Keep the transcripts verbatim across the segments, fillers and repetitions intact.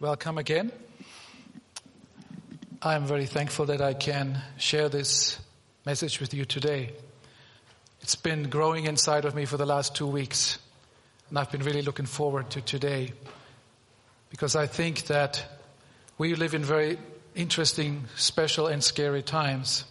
Welcome again. I'm very thankful that I can share this message with you today. It's been growing inside of me for the last two weeks, and I've been really looking forward to today because I think that we live in very interesting, special, and scary times.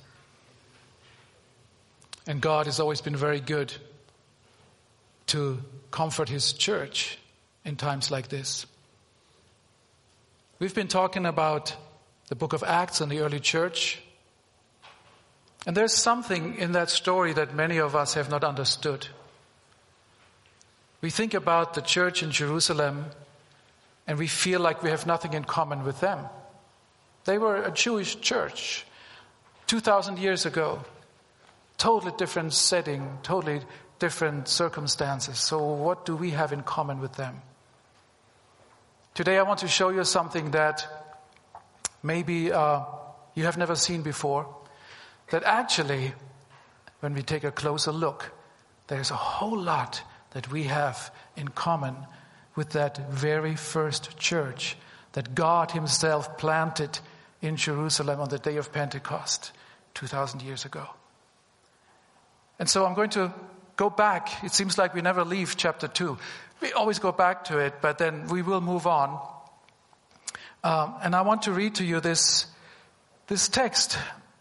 And God has always been very good to comfort His church in times like this. We've been talking about the book of Acts and the early church. And there's something in that story that many of us have not understood. We think about the church in Jerusalem and we feel like we have nothing in common with them. They were a Jewish church two thousand years ago. Totally different setting, totally different circumstances. So what do we have in common with them? Today I want to show you something that maybe uh, you have never seen before. That actually, when we take a closer look, there's a whole lot that we have in common with that very first church that God Himself planted in Jerusalem on the day of Pentecost two thousand years ago. And so I'm going to go back. It seems like we never leave chapter two. We always go back to it, but then we will move on. Um, and I want to read to you this, this text.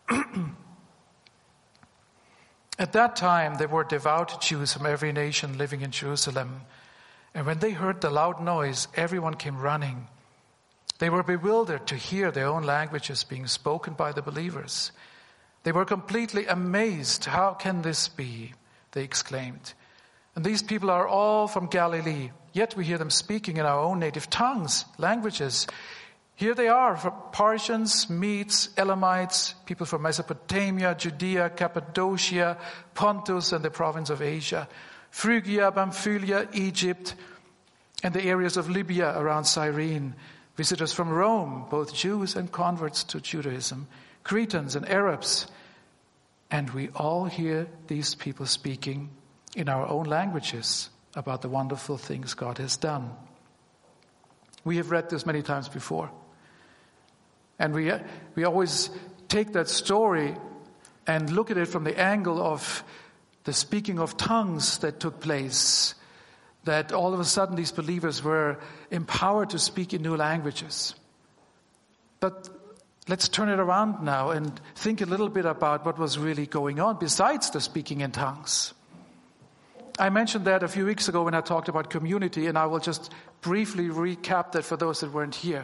At that time, there were devout Jews from every nation living in Jerusalem. And when they heard the loud noise, everyone came running. They were bewildered to hear their own languages being spoken by the believers. They were completely amazed. How can this be? They exclaimed. And these people are all from Galilee, yet we hear them speaking in our own native tongues, languages. Here they are, from Parthians, Medes, Elamites, people from Mesopotamia, Judea, Cappadocia, Pontus and the province of Asia, Phrygia, Pamphylia, Egypt, and the areas of Libya around Cyrene, visitors from Rome, both Jews and converts to Judaism, Cretans and Arabs. And we all hear these people speaking in our own languages about the wonderful things God has done. We have read this many times before. And we we always take that story and look at it from the angle of the speaking of tongues that took place, that all of a sudden these believers were empowered to speak in new languages. But let's turn it around now and think a little bit about what was really going on besides the speaking in tongues. I mentioned that a few weeks ago when I talked about community, and I will just briefly recap that for those that weren't here.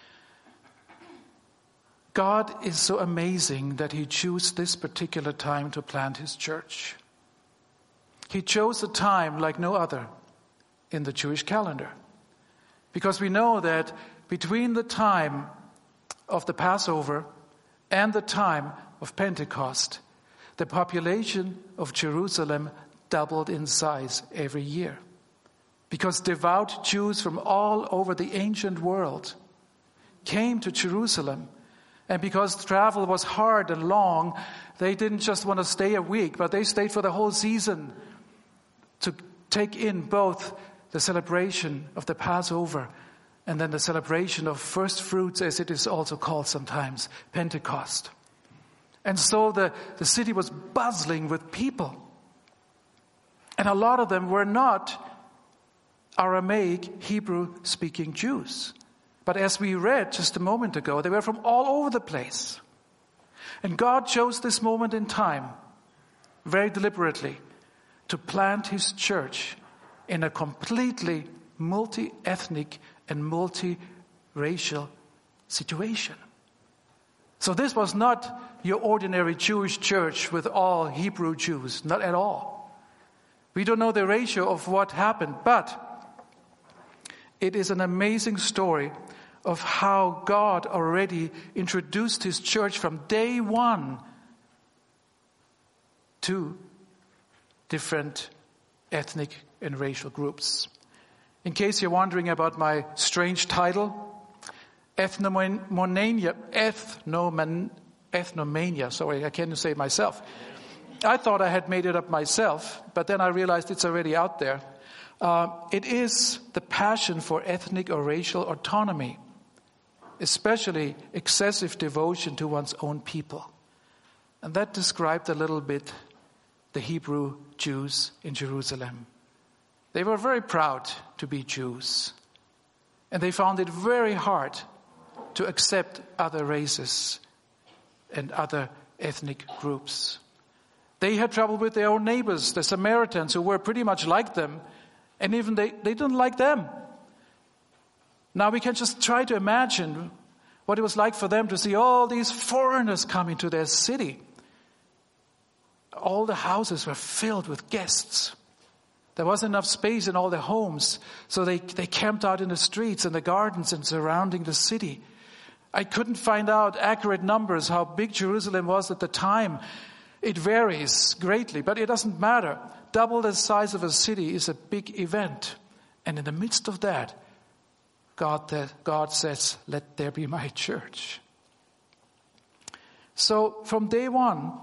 God is so amazing that He chose this particular time to plant His church. He chose a time like no other in the Jewish calendar. Because we know that between the time of the Passover and the time of Pentecost, the population of Jerusalem doubled in size every year. Because devout Jews from all over the ancient world came to Jerusalem. And because travel was hard and long, they didn't just want to stay a week, but they stayed for the whole season to take in both the celebration of the Passover and then the celebration of first fruits, as it is also called sometimes, Pentecost. And so the, the city was buzzing with people. And a lot of them were not Aramaic, Hebrew-speaking Jews. But as we read just a moment ago, they were from all over the place. And God chose this moment in time, very deliberately, to plant His church in a completely multi-ethnic and multi-racial situation. So this was not your ordinary Jewish church with all Hebrew Jews, not at all. We don't know the ratio of what happened, but it is an amazing story of how God already introduced His church from day one to different ethnic and racial groups. In case you're wondering about my strange title, Ethnomania, ethnoman, ethnomania, sorry, I can't say it myself. I thought I had made it up myself, but then I realized it's already out there. Uh, it is the passion for ethnic or racial autonomy especially excessive devotion to one's own people. And that described a little bit the Hebrew Jews in Jerusalem. They were very proud to be Jews. And they found it very hard to accept other races and other ethnic groups. They had trouble with their own neighbors, the Samaritans, who were pretty much like them. And even they, they didn't like them. Now we can just try to imagine what it was like for them to see all these foreigners coming to their city. All the houses were filled with guests. There wasn't enough space in all their homes, so they, they camped out in the streets and the gardens and surrounding the city. I couldn't find out accurate numbers how big Jerusalem was at the time. It varies greatly, but it doesn't matter. Double the size of a city is a big event. And in the midst of that, God, God says, let there be my church. So from day one,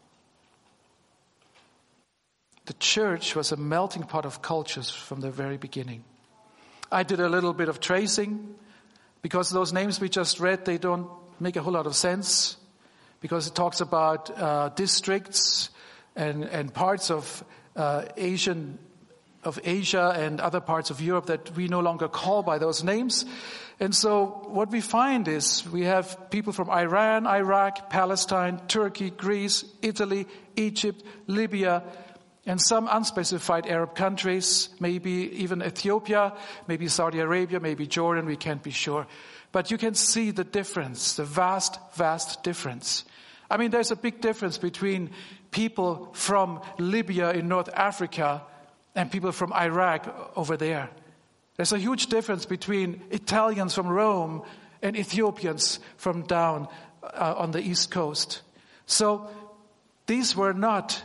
the church was a melting pot of cultures from the very beginning. I did a little bit of tracing because those names we just read, they don't make a whole lot of sense because it talks about uh, districts and, and parts of uh, Asian of Asia and other parts of Europe that we no longer call by those names. And so what we find is we have people from Iran, Iraq, Palestine, Turkey, Greece, Italy, Egypt, Libya, and some unspecified Arab countries, maybe even Ethiopia, maybe Saudi Arabia, maybe Jordan, we can't be sure. But you can see the difference, the vast, vast difference. I mean, there's a big difference between people from Libya in North Africa and people from Iraq over there. There's a huge difference between Italians from Rome and Ethiopians from down uh, on the East Coast. So these were not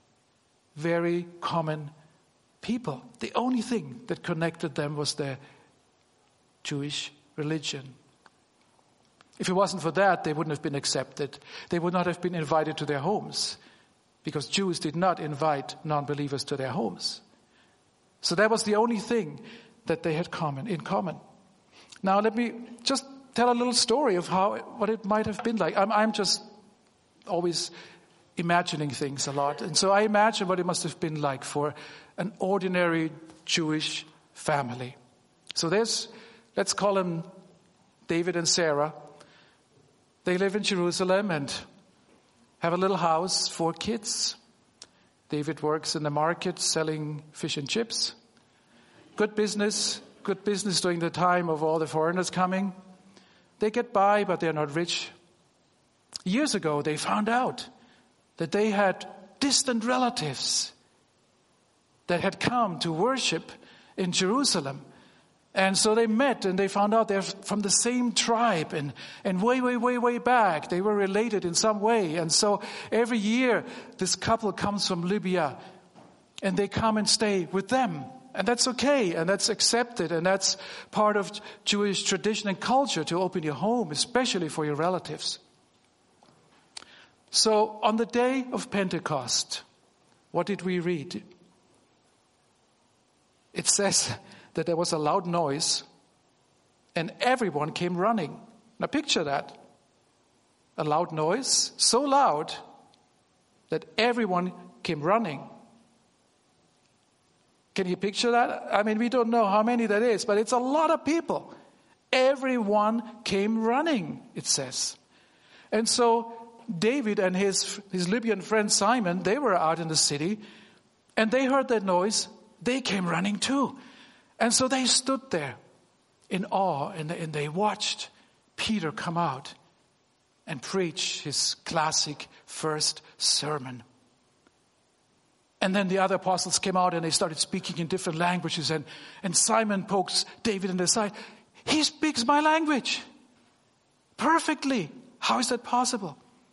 very common people. The only thing that connected them was their Jewish religion. If it wasn't for that, they wouldn't have been accepted. They would not have been invited to their homes because Jews did not invite non-believers to their homes. So that was the only thing that they had common in common. Now let me just tell a little story of how what it might have been like. I'm, I'm just always imagining things a lot. And so I imagine what it must have been like for an ordinary Jewish family. So there's, let's call them David and Sarah. They live in Jerusalem and have a little house, four kids. David works in the market selling fish and chips. Good business, good business during the time of all the foreigners coming. They get by, but they're not rich. Years ago, they found out that they had distant relatives that had come to worship in Jerusalem. And so they met and they found out they're from the same tribe and, and way, way, way, way back. They were related in some way. And so every year this couple comes from Libya and they come and stay with them. And that's okay and that's accepted and that's part of Jewish tradition and culture to open your home, especially for your relatives. So on the day of Pentecost, what did we read? It says that there was a loud noise and everyone came running. Now picture that. A loud noise, so loud that everyone came running. Can you picture that? I mean, we don't know how many that is, but it's a lot of people. Everyone came running, it says. And so David and his, his Libyan friend Simon, they were out in the city and they heard that noise. They came running too. And so they stood there in awe and, and they watched Peter come out and preach his classic first sermon. And then the other apostles came out and they started speaking in different languages. And, and Simon pokes David in the side. He speaks my language perfectly. How is that possible?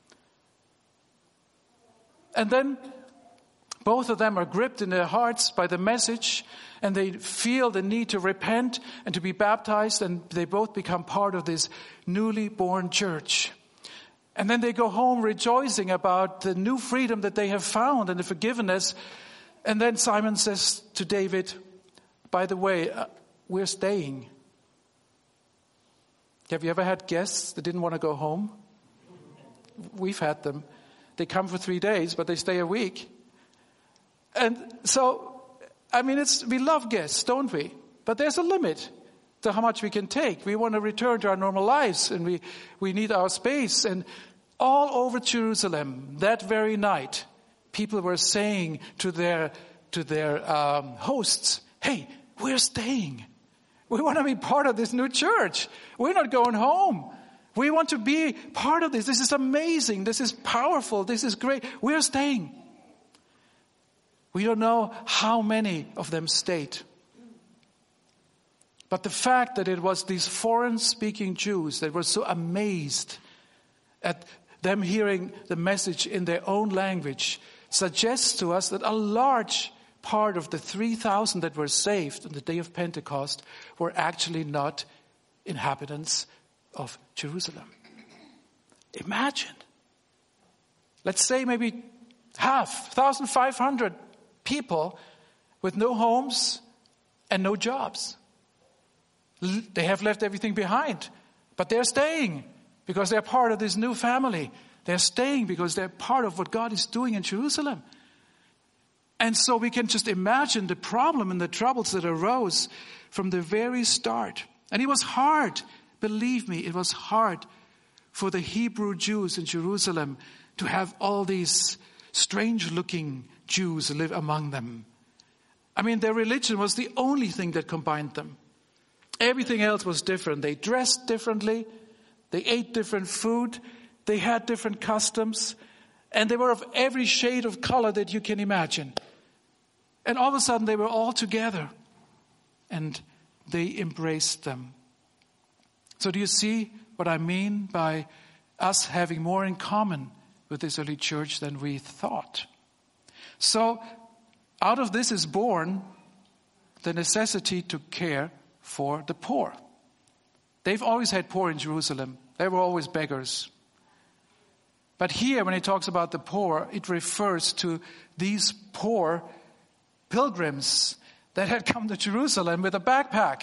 And then both of them are gripped in their hearts by the message and they feel the need to repent and to be baptized, and they both become part of this newly born church. And then they go home rejoicing about the new freedom that they have found and the forgiveness. And then Simon says to David, by the way, uh, we're staying. Have you ever had guests that didn't want to go home? We've had them. They come for three days, but they stay a week. And so, I mean, it's we love guests, don't we? But there's a limit to how much we can take. We want to return to our normal lives, and we, we need our space. And all over Jerusalem, that very night, people were saying to their to their um, hosts, "Hey, we're staying. We want to be part of this new church. We're not going home. We want to be part of this. This is amazing. This is powerful. This is great. We're staying." We don't know how many of them stayed. But the fact that it was these foreign-speaking Jews that were so amazed at them hearing the message in their own language suggests to us that a large part of the three thousand that were saved on the day of Pentecost were actually not inhabitants of Jerusalem. Imagine. Let's say maybe half, one thousand five hundred people with no homes and no jobs. They have left everything behind, but they're staying because they're part of this new family. They're staying because they're part of what God is doing in Jerusalem. And so we can just imagine the problem and the troubles that arose from the very start. And it was hard, believe me, it was hard for the Hebrew Jews in Jerusalem to have all these strange-looking Jews live among them. I mean, their religion was the only thing that combined them. Everything else was different. They dressed differently. They ate different food. They had different customs. And they were of every shade of color that you can imagine. And all of a sudden they were all together. And they embraced them. So do you see what I mean by us having more in common with this early church than we thought? So out of this is born the necessity to care for the poor. They've always had poor in Jerusalem. They were always beggars. But here, when it talks about the poor, it refers to these poor pilgrims that had come to Jerusalem with a backpack.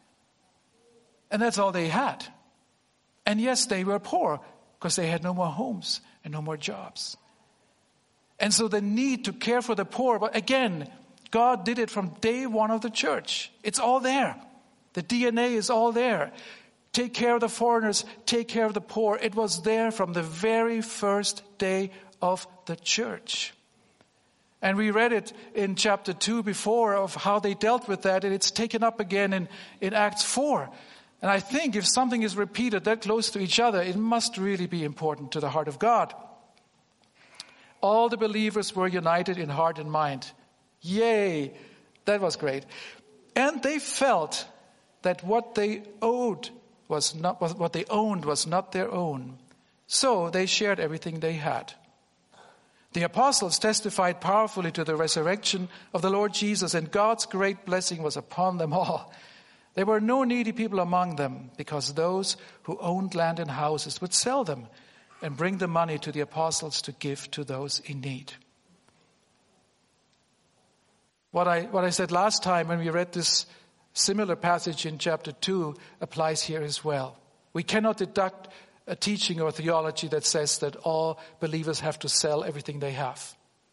And that's all they had. And yes, they were poor because they had no more homes and no more jobs. And so the need to care for the poor, but again, God did it from day one of the church. It's all there. The D N A is all there. Take care of the foreigners, take care of the poor. It was there from the very first day of the church. And we read it in chapter two before of how they dealt with that, and it's taken up again in, in Acts four. And I think if something is repeated that close to each other, it must really be important to the heart of God. All the believers were united in heart and mind. Yay! That was great. And they felt that what they owed was not what they owned was not their own. So they shared everything they had. The apostles testified powerfully to the resurrection of the Lord Jesus, and God's great blessing was upon them all. There were no needy people among them, because those who owned land and houses would sell them and bring the money to the apostles to give to those in need. What I what I said last time when we read this similar passage in chapter two applies here as well. We cannot deduct a teaching or theology that says that all believers have to sell everything they have.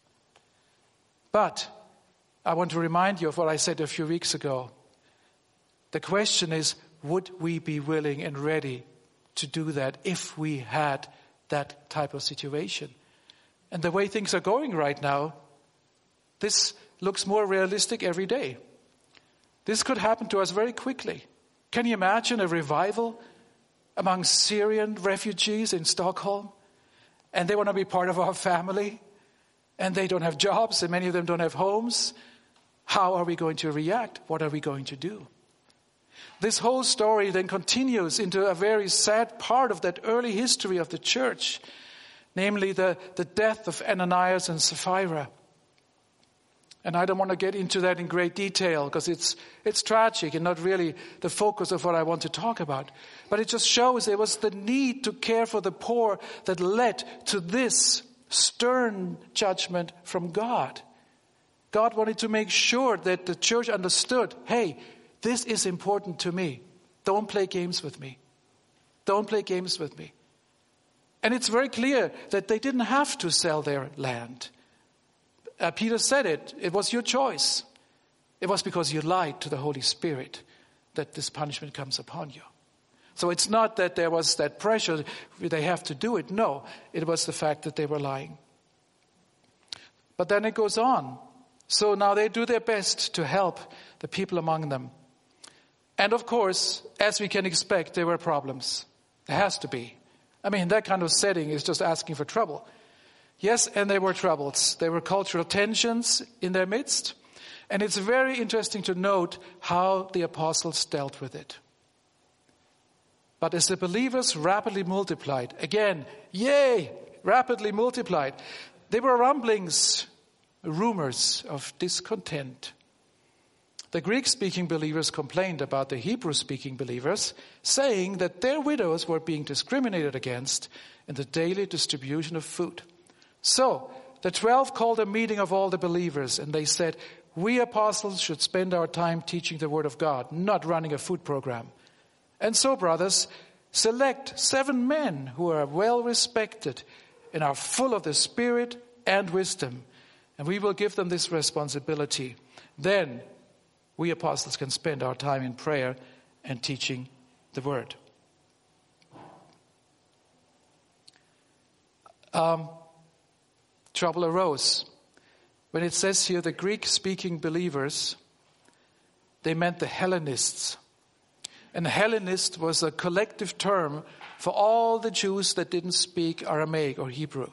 But I want to remind you of what I said a few weeks ago. The question is, would we be willing and ready to do that if we had that type of situation? And the way things are going right now, this looks more realistic every day. This could happen to us very quickly. Can you imagine a revival among Syrian refugees in Stockholm? And they want to be part of our family. And they don't have jobs, and many of them don't have homes. How are we going to react? What are we going to do? This whole story then continues into a very sad part of that early history of the church. Namely the, the death of Ananias and Sapphira. And I don't want to get into that in great detail because it's it's tragic and not really the focus of what I want to talk about. But it just shows there was the need to care for the poor that led to this stern judgment from God. God wanted to make sure that the church understood, hey, this is important to me. Don't play games with me. Don't play games with me. And it's very clear that they didn't have to sell their land. Uh, Peter said it. It was your choice. It was because you lied to the Holy Spirit that this punishment comes upon you. So it's not that there was that pressure, they have to do it. No, it was the fact that they were lying. But then it goes on. So now they do their best to help the people among them. And of course, as we can expect, there were problems. There has to be. I mean, that kind of setting is just asking for trouble. Yes, and there were troubles. There were cultural tensions in their midst. And it's very interesting to note how the apostles dealt with it. But as the believers rapidly multiplied, again, yay, rapidly multiplied, there were rumblings, rumors of discontent. The Greek-speaking believers complained about the Hebrew-speaking believers, saying that their widows were being discriminated against in the daily distribution of food. So the twelve called a meeting of all the believers, and they said, we apostles should spend our time teaching the word of God, not running a food program. And so, brothers, select seven men who are well respected and are full of the Spirit and wisdom, and we will give them this responsibility. Then we apostles can spend our time in prayer and teaching the word. Um, trouble arose. When it says here the Greek-speaking believers, they meant the Hellenists. And Hellenist was a collective term for all the Jews that didn't speak Aramaic or Hebrew.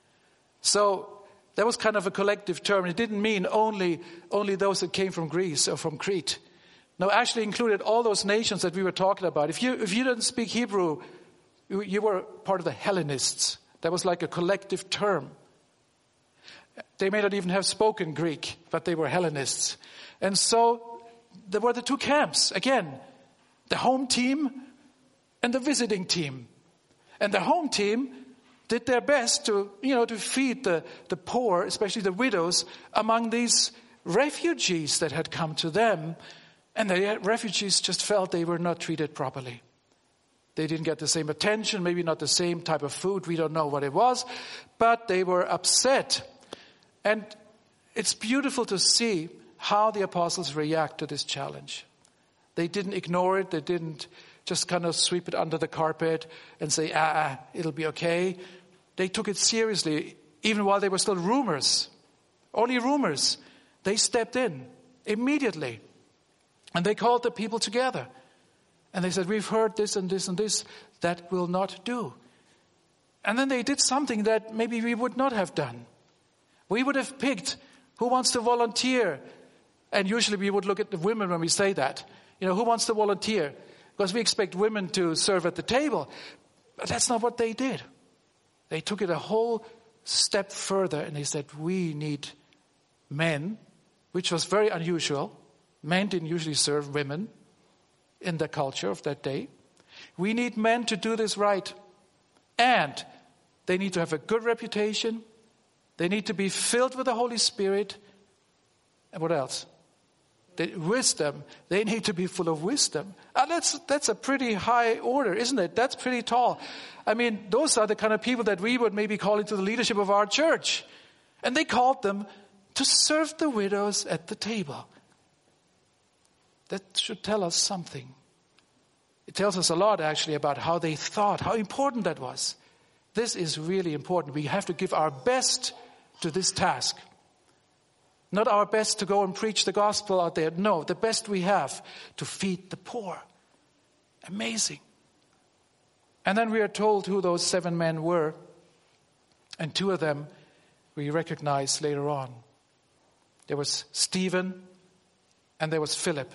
So that was kind of a collective term. It didn't mean only, only those that came from Greece or from Crete. No, actually included all those nations that we were talking about. If you, if you didn't speak Hebrew, you, you were part of the Hellenists. That was like a collective term. They may not even have spoken Greek, but they were Hellenists. And so there were the two camps. Again, the home team and the visiting team. And the home team did their best to, you know, to feed the, the poor, especially the widows, among these refugees that had come to them. And the refugees just felt they were not treated properly. They didn't get the same attention, maybe not the same type of food. We don't know what it was, but they were upset. And it's beautiful to see how the apostles react to this challenge. They didn't ignore it. They didn't just kind of sweep it under the carpet and say, ah, it'll be okay. They took it seriously, even while they were still rumors. Only rumors. They stepped in immediately. And they called the people together. And they said, we've heard this and this and this. That will not do. And then they did something that maybe we would not have done. We would have picked who wants to volunteer. And usually we would look at the women when we say that. You know, who wants to volunteer? Because we expect women to serve at the table. But that's not what they did. They took it a whole step further and they said, we need men, which was very unusual. Men didn't usually serve women in the culture of that day. We need men to do this right. And they need to have a good reputation. They need to be filled with the Holy Spirit. And what else? The wisdom. They need to be full of wisdom. And that's, that's a pretty high order, isn't it? That's pretty tall. I mean, those are the kind of people that we would maybe call into the leadership of our church. And they called them to serve the widows at the table. That should tell us something. It tells us a lot, actually, about how they thought, how important that was. This is really important. We have to give our best to this task. Not our best to go and preach the gospel out there. No, the best we have to feed the poor. Amazing. And then we are told who those seven men were. And two of them we recognize later on. There was Stephen and there was Philip.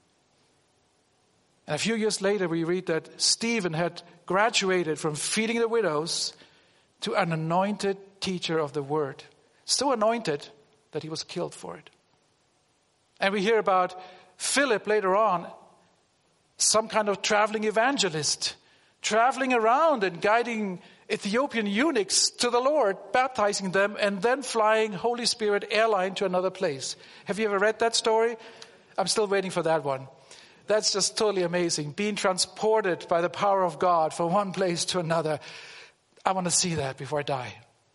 And a few years later we read that Stephen had graduated from feeding the widows to an anointed teacher of the word. So anointed that he was killed for it. And we hear about Philip later on, some kind of traveling evangelist, traveling around and guiding Ethiopian eunuchs to the Lord, baptizing them, and then flying Holy Spirit airline to another place. Have you ever read that story? I'm still waiting for that one. That's just totally amazing. Being transported by the power of God from one place to another. I want to see that before I die.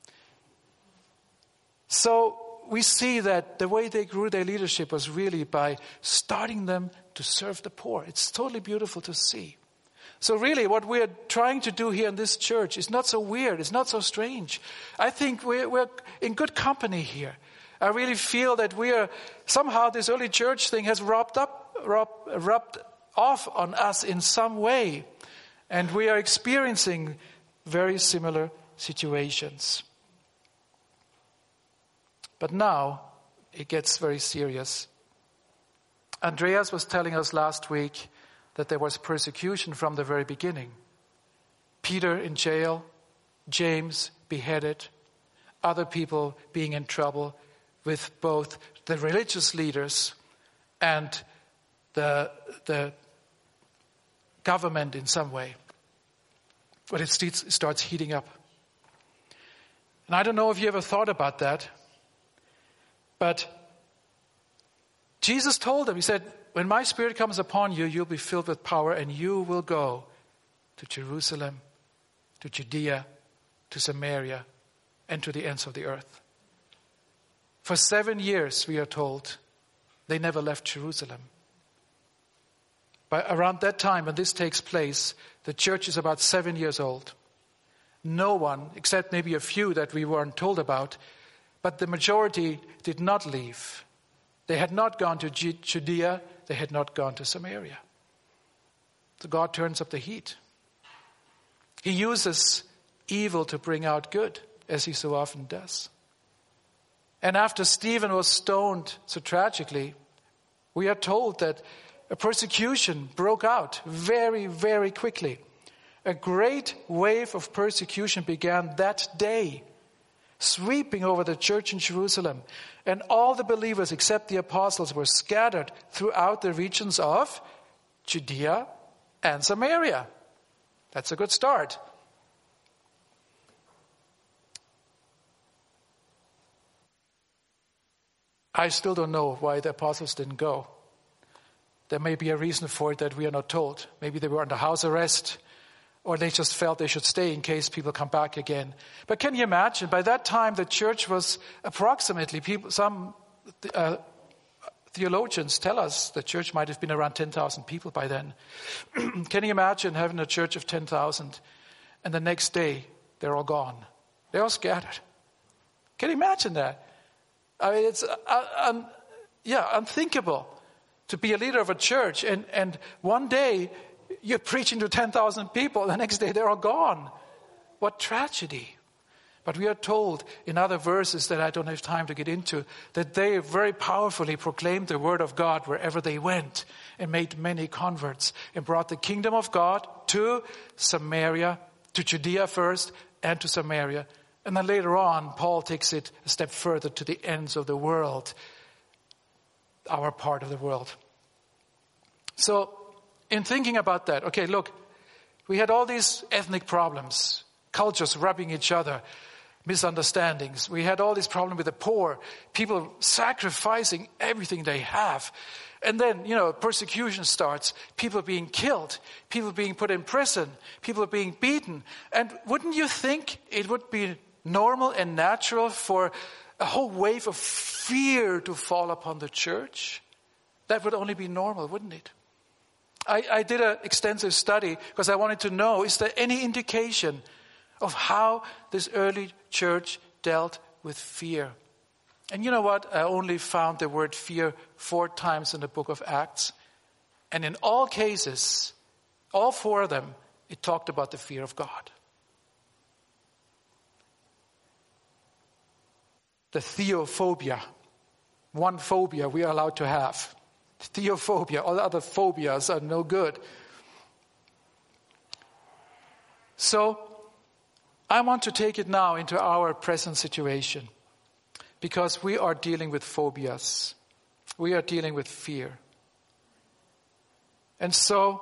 So we see that the way they grew their leadership was really by starting them to serve the poor. It's totally beautiful to see. So really what we're trying to do here in this church is not so weird. It's not so strange. I think we're, we're in good company here. I really feel that we are, somehow this early church thing has rubbed up, rubbed, rubbed off on us in some way. And we are experiencing very similar situations. But now it gets very serious. Andreas was telling us last week that there was persecution from the very beginning. Peter in jail, James beheaded, other people being in trouble with both the religious leaders and the, the government in some way. But it starts heating up. And I don't know if you ever thought about that, but Jesus told them, he said, when my Spirit comes upon you, you'll be filled with power and you will go to Jerusalem, to Judea, to Samaria, and to the ends of the earth. For seven years, we are told, they never left Jerusalem. By around that time, when this takes place, the church is about seven years old. No one, except maybe a few that we weren't told about, but the majority did not leave. They had not gone to Judea. They had not gone to Samaria. So God turns up the heat. He uses evil to bring out good, as he so often does. And after Stephen was stoned so tragically, we are told that a persecution broke out very, very quickly. A great wave of persecution began that day, sweeping over the church in Jerusalem. And all the believers except the apostles were scattered throughout the regions of Judea and Samaria. That's a good start. I still don't know why the apostles didn't go. There may be a reason for it that we are not told. Maybe they were under house arrest, or they just felt they should stay in case people come back again. But can you imagine, by that time the church was approximately, people, some uh, theologians tell us the church might have been around ten thousand people by then. Can you imagine having a church of ten thousand and the next day they're all gone? They're all scattered. Can you imagine that? I mean, it's uh, um, yeah, unthinkable to be a leader of a church and, and one day you're preaching to ten thousand people, the next day they're all gone. What tragedy. But we are told in other verses that I don't have time to get into, that they very powerfully proclaimed the word of God wherever they went and made many converts and brought the kingdom of God to Samaria, to Judea first and to Samaria. And then later on, Paul takes it a step further to the ends of the world, our part of the world. So, in thinking about that, okay, look, we had all these ethnic problems, cultures rubbing each other, misunderstandings. We had all this problem with the poor, people sacrificing everything they have. And then, you know, persecution starts, people being killed, people being put in prison, people being beaten. And wouldn't you think it would be normal and natural for a whole wave of fear to fall upon the church? That would only be normal, wouldn't it? I, I did an extensive study because I wanted to know, is there any indication of how this early church dealt with fear? And you know what? I only found the word fear four times in the book of Acts. And in all cases, all four of them, it talked about the fear of God. The theophobia, one phobia we are allowed to have. Theophobia, all other phobias are no good. So, I want to take it now into our present situation because we are dealing with phobias. We are dealing with fear. And so,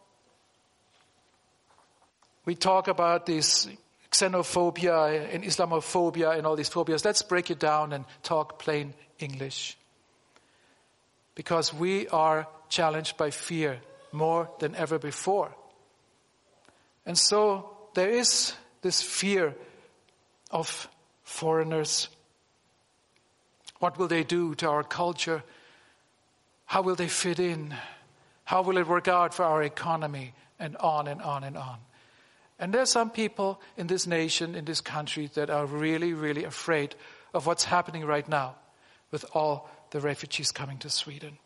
we talk about this xenophobia and Islamophobia and all these phobias. Let's break it down and talk plain English. Because we are challenged by fear more than ever before. And so there is this fear of foreigners. What will they do to our culture? How will they fit in? How will it work out for our economy? And on and on and on. And there are some people in this nation, in this country, that are really, really afraid of what's happening right now with all the refugees coming to Sweden.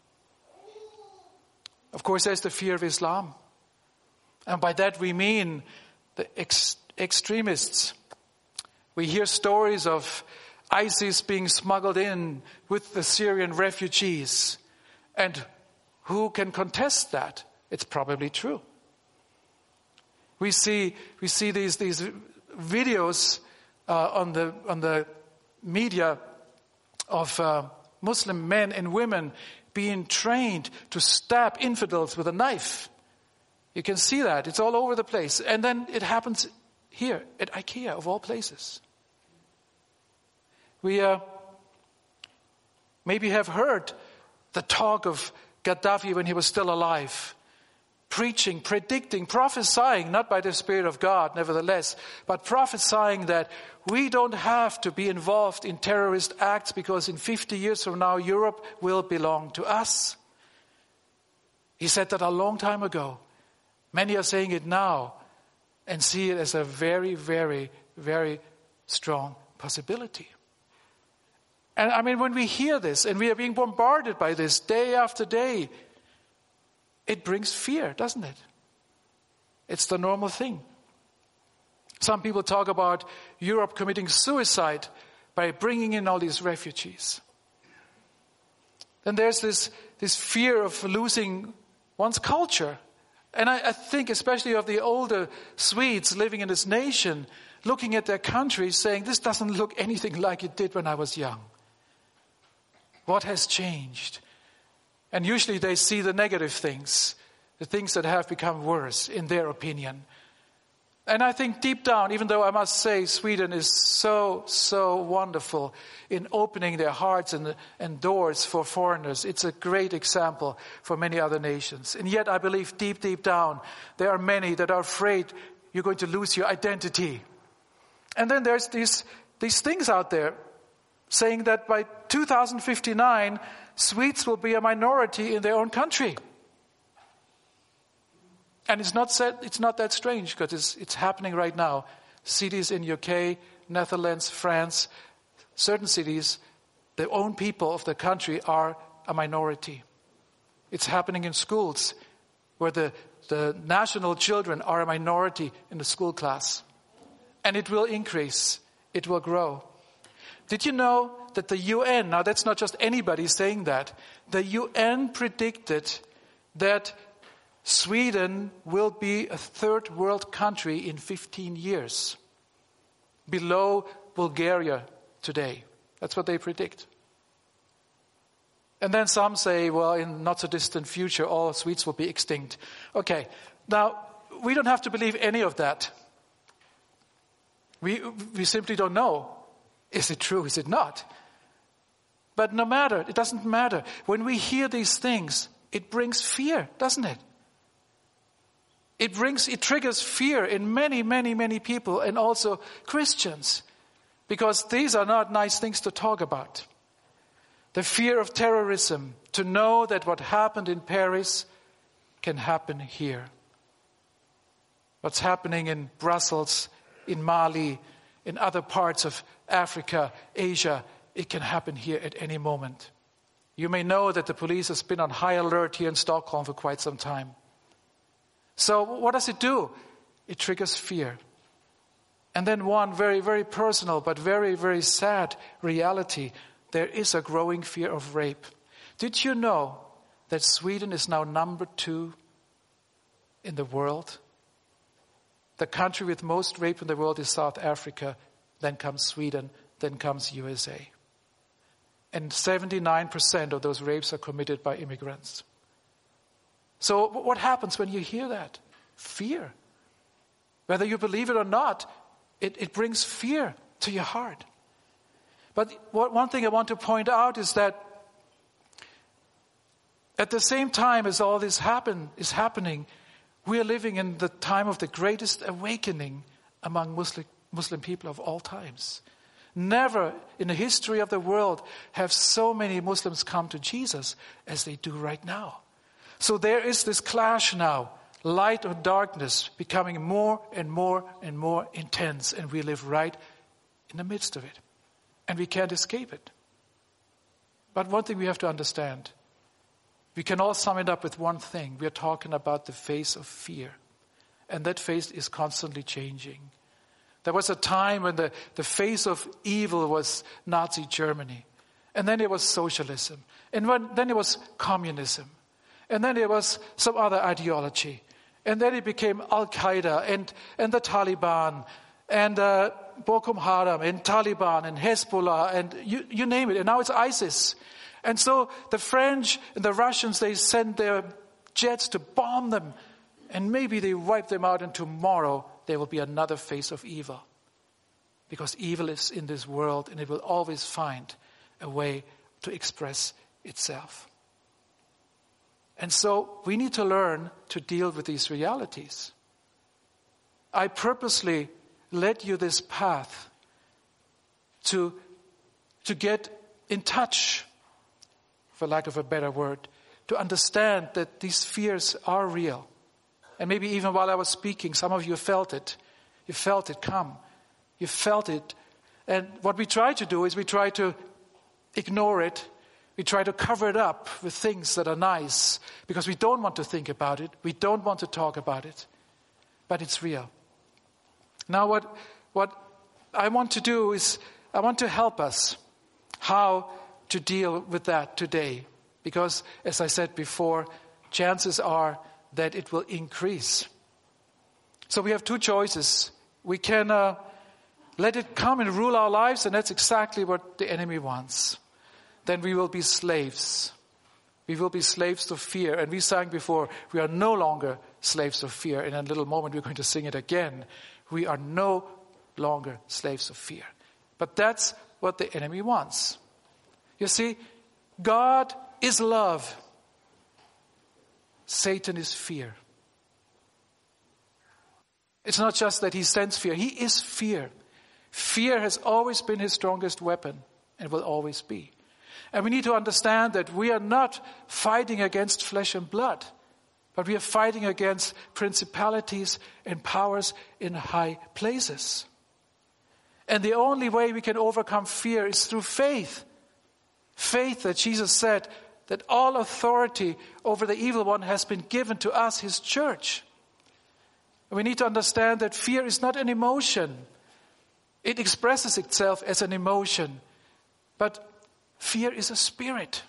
Of course, there's the fear of Islam. And by that we mean the ex- extremists. We hear stories of ISIS being smuggled in with the Syrian refugees. And who can contest that? It's probably true. We see we see these these videos uh, on the on the media of uh, Muslim men and women being trained to stab infidels with a knife. You can see that. It's all over the place. And then it happens here at IKEA, of all places. We uh, maybe have heard the talk of Gaddafi when he was still alive. Preaching, predicting, prophesying, not by the Spirit of God, nevertheless, but prophesying that we don't have to be involved in terrorist acts because in fifty years from now, Europe will belong to us. He said that a long time ago. Many are saying it now and see it as a very, very, very strong possibility. And I mean, when we hear this and we are being bombarded by this day after day, it brings fear, doesn't it? It's the normal thing. Some people talk about Europe committing suicide by bringing in all these refugees. Then there's this, this fear of losing one's culture. And I, I think especially of the older Swedes living in this nation, looking at their country saying, this doesn't look anything like it did when I was young. What has changed? And usually they see the negative things, the things that have become worse in their opinion. And I think deep down, even though I must say Sweden is so, so wonderful in opening their hearts and, and doors for foreigners, it's a great example for many other nations. And yet I believe deep, deep down, there are many that are afraid you're going to lose your identity. And then there's these, these things out there saying that by two thousand fifty-nine, Swedes will be a minority in their own country. And it's not said, it's not that strange because it's, it's happening right now. Cities in U K, Netherlands, France, certain cities, the own people of the country are a minority. It's happening in schools where the, the national children are a minority in the school class. And it will increase. It will grow. Did you know that the U N, now that's not just anybody saying that, the U N predicted that Sweden will be a third world country in fifteen years, below Bulgaria today. That's what they predict. And then some say, well, in not so distant future, all Swedes will be extinct. Okay, now we don't have to believe any of that. We we simply don't know. Is it true? Is it not? But no matter, it doesn't matter. When we hear these things, it brings fear, doesn't it? It brings, it triggers fear in many, many, many people and also Christians. Because these are not nice things to talk about. The fear of terrorism, to know that what happened in Paris can happen here. What's happening in Brussels, in Mali, in other parts of Africa, Asia, it can happen here at any moment. You may know that the police has been on high alert here in Stockholm for quite some time. So what does it do? It triggers fear. And then one very, very personal but very, very sad reality. There is a growing fear of rape. Did you know that Sweden is now number two in the world? The country with most rape in the world is South Africa. Then comes Sweden. Then comes U S A. And seventy-nine percent of those rapes are committed by immigrants. So what happens when you hear that? Fear. Whether you believe it or not, it, it brings fear to your heart. But what, one thing I want to point out is that At the same time as all this happen, is happening, we are living in the time of the greatest awakening among Muslim, Muslim people of all times. Never in the history of the world have so many Muslims come to Jesus as they do right now. So there is this clash now, light or darkness, becoming more and more and more intense, and we live right in the midst of it. And we can't escape it. But one thing we have to understand, we can all sum it up with one thing. We are talking about the face of fear. And that face is constantly changing. There was a time when the, the face of evil was Nazi Germany. And then it was socialism. And when, then it was communism. And then it was some other ideology. And then it became Al-Qaeda and, and the Taliban and uh, Boko Haram and Taliban and Hezbollah and you, you name it. And now it's ISIS. And so the French and the Russians, they send their jets to bomb them. And maybe they wipe them out, and tomorrow there will be another face of evil. Because evil is in this world, and it will always find a way to express itself. And so we need to learn to deal with these realities. I purposely led you this path to, to get in touch, for lack of a better word, to understand that these fears are real. And maybe even while I was speaking, some of you felt it. You felt it come. You felt it. And what we try to do is we try to ignore it. We try to cover it up with things that are nice because we don't want to think about it. We don't want to talk about it. But it's real. Now what, what I want to do is I want to help us how to deal with that today. Because as I said before, chances are that it will increase. So we have two choices. We can uh, let it come and rule our lives, and that's exactly what the enemy wants. Then we will be slaves. We will be slaves to fear. And we sang before, we are no longer slaves of fear. In a little moment, we're going to sing it again. We are no longer slaves of fear. But that's what the enemy wants. You see, God is love. Satan is fear. It's not just that he sends fear. He is fear. Fear has always been his strongest weapon and will always be. And we need to understand that we are not fighting against flesh and blood, but we are fighting against principalities and powers in high places. And the only way we can overcome fear is through faith. Faith that Jesus said that all authority over the evil one has been given to us, his church. And we need to understand that fear is not an emotion. It expresses itself as an emotion, but fear is a spirit.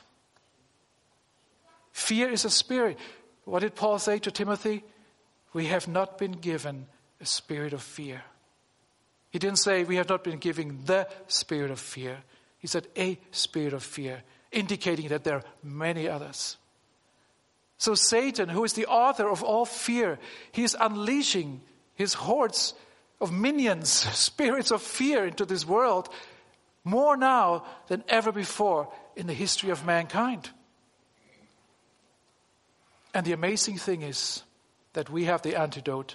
Fear is a spirit. What did Paul say to Timothy? We have not been given a spirit of fear. He didn't say we have not been given the spirit of fear. He said a spirit of fear, indicating that there are many others. So Satan, who is the author of all fear, he is unleashing his hordes of minions, spirits of fear into this world, more now than ever before in the history of mankind. And the amazing thing is that we have the antidote.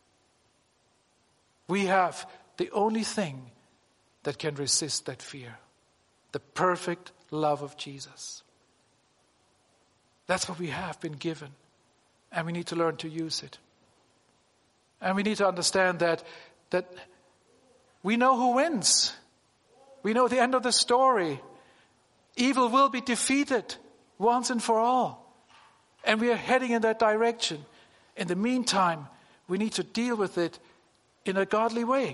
We have the only thing that can resist that fear. The perfect love of Jesus. That's what we have been given. And we need to learn to use it. And we need to understand that, that we know who wins. We know the end of the story. Evil will be defeated once and for all. And we are heading in that direction. In the meantime, we need to deal with it in a godly way.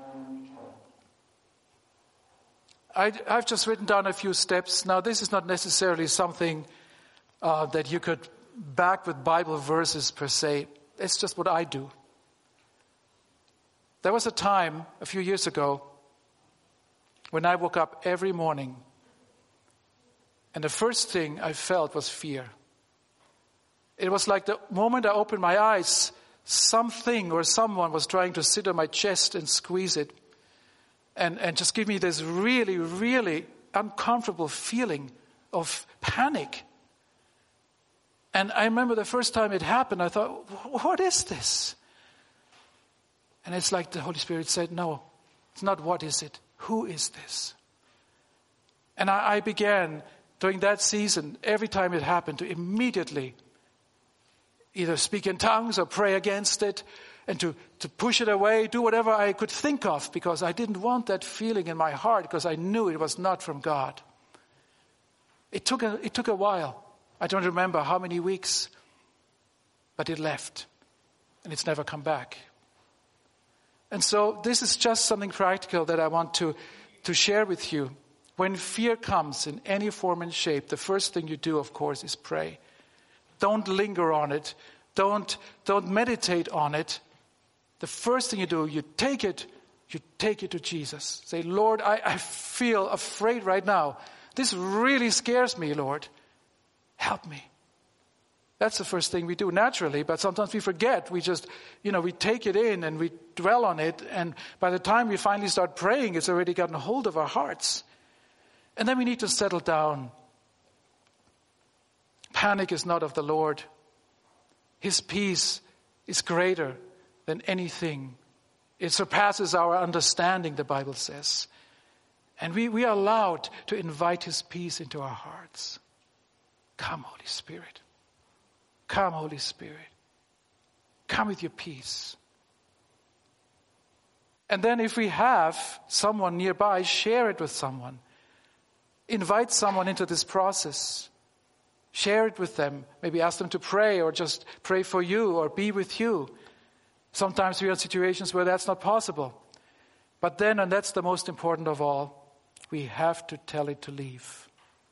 I, I've just written down a few steps. Now, this is not necessarily something uh, that you could back with Bible verses per se. It's just what I do. There was a time a few years ago when I woke up every morning and the first thing I felt was fear. It was like the moment I opened my eyes, something or someone was trying to sit on my chest and squeeze it. And, and just give me this really, really uncomfortable feeling of panic. And I remember the first time it happened, I thought, what is this? And it's like the Holy Spirit said, no, it's not what is it, who is this? And I, I began, during that season, every time it happened, to immediately either speak in tongues or pray against it, and to, to push it away, do whatever I could think of, because I didn't want that feeling in my heart, because I knew it was not from God. It took a, it took a while. I don't remember how many weeks, but it left, and it's never come back. And so this is just something practical that I want to, to share with you. When fear comes in any form and shape, the first thing you do, of course, is pray. Don't linger on it. Don't, don't meditate on it. The first thing you do, you take it, you take it to Jesus. Say, Lord, I, I feel afraid right now. This really scares me, Lord. Help me. That's the first thing we do naturally, but sometimes we forget. We just, you know, we take it in and we dwell on it. And by the time we finally start praying, it's already gotten a hold of our hearts. And then we need to settle down. Panic is not of the Lord. His peace is greater than anything. It surpasses our understanding, the Bible says. And we, we are allowed to invite his peace into our hearts. Come, Holy Spirit. Come, Holy Spirit. Come with your peace. And then if we have someone nearby, share it with someone. Invite someone into this process. Share it with them. Maybe ask them to pray or just pray for you or be with you. Sometimes we are in situations where that's not possible. But then, and that's the most important of all, we have to tell it to leave.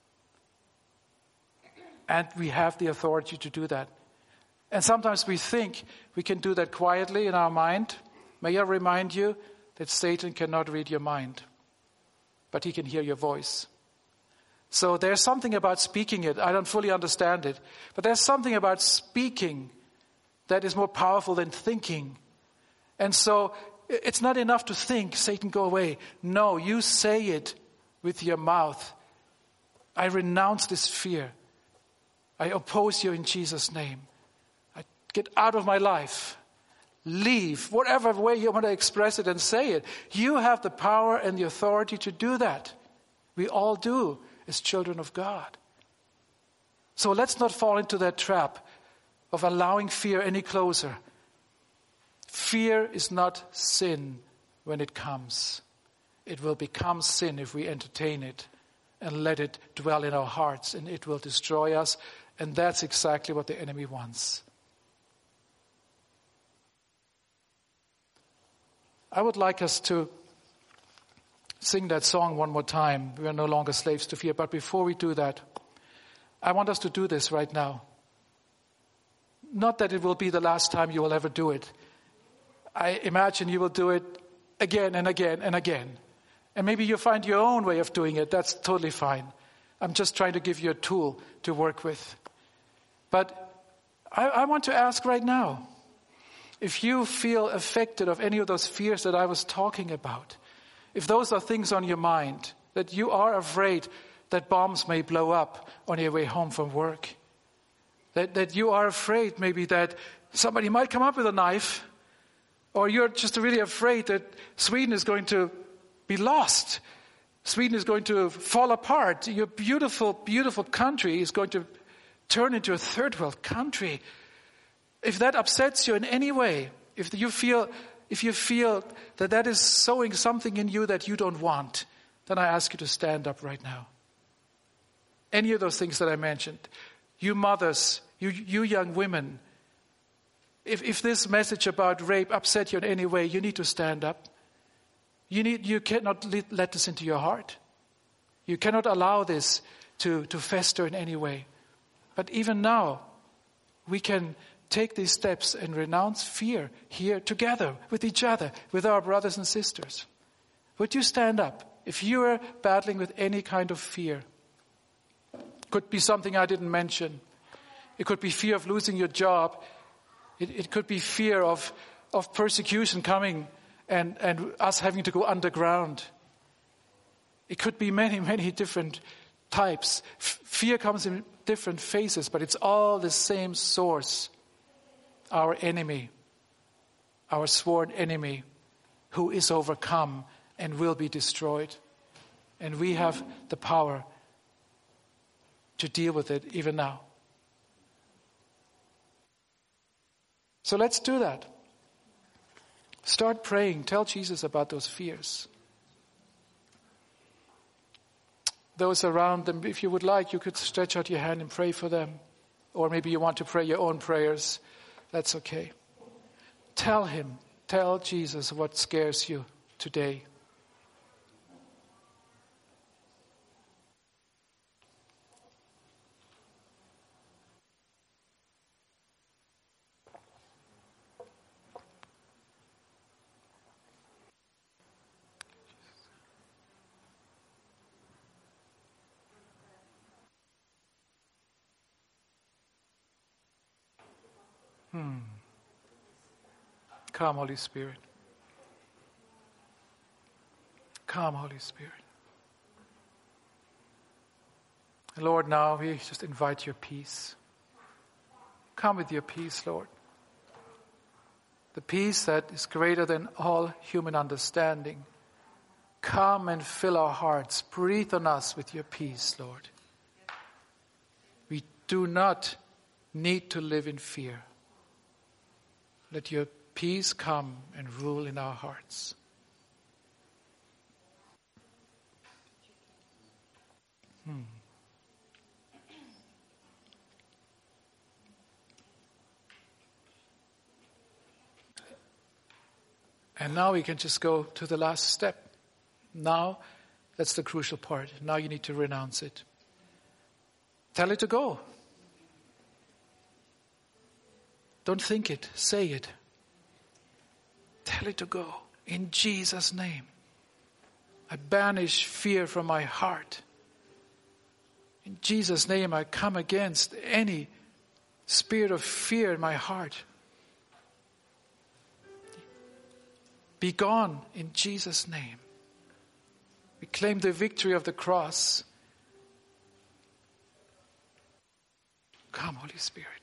And we have the authority to do that. And sometimes we think we can do that quietly in our mind. May I remind you that Satan cannot read your mind, but he can hear your voice. So there's something about speaking it. I don't fully understand it. But there's something about speaking that is more powerful than thinking. And so it's not enough to think, Satan, go away. No, you say it with your mouth. I renounce this fear. I oppose you in Jesus' name. I get out of my life. Leave. Whatever way you want to express it and say it. You have the power and the authority to do that. We all do as children of God. So let's not fall into that trap of allowing fear any closer. Fear is not sin when it comes. It will become sin if we entertain it and let it dwell in our hearts, and it will destroy us. And that's exactly what the enemy wants. I would like us to sing that song one more time. We are no longer slaves to fear. But before we do that, I want us to do this right now. Not that it will be the last time you will ever do it. I imagine you will do it again and again and again. And maybe you find your own way of doing it. That's totally fine. I'm just trying to give you a tool to work with. But I, I want to ask right now, if you feel affected of any of those fears that I was talking about, if those are things on your mind, that you are afraid that bombs may blow up on your way home from work, that, that you are afraid maybe that somebody might come up with a knife, or you're just really afraid that Sweden is going to be lost. Sweden is going to fall apart. Your beautiful, beautiful country is going to turn into a third world country. If that upsets you in any way, if you feel, if you feel that that is sowing something in you that you don't want, then I ask you to stand up right now. Any of those things that I mentioned. You mothers, you, you young women, if, if this message about rape upset you in any way, you need to stand up. You need, you cannot let this into your heart. You cannot allow this to, to fester in any way. But even now, we can take these steps and renounce fear here together with each other, with our brothers and sisters. Would you stand up if you are battling with any kind of fear? Could be something I didn't mention. It could be fear of losing your job. It, it could be fear of, of persecution coming and, and us having to go underground. It could be many, many different types. F- fear comes in different phases, but it's all the same source. Our enemy, our sworn enemy, who is overcome and will be destroyed. And we have the power to deal with it even now. So let's do that. Start praying. Tell Jesus about those fears. Those around them, if you would like, you could stretch out your hand and pray for them. Or maybe you want to pray your own prayers. That's okay. Tell him, tell Jesus what scares you today. Hmm. Come, Holy Spirit. Come, Holy Spirit. Lord, now we just invite your peace. Come with your peace, Lord. The peace that is greater than all human understanding. Come and fill our hearts. Breathe on us with your peace, Lord. We do not need to live in fear. Let your peace come and rule in our hearts. Hmm. And now we can just go to the last step. Now, that's the crucial part. Now you need to renounce it. Tell it to go. Don't think it, say it. Tell it to go. In Jesus' name. I banish fear from my heart. In Jesus' name, I come against any spirit of fear in my heart. Be gone in Jesus' name. We claim the victory of the cross. Come, Holy Spirit.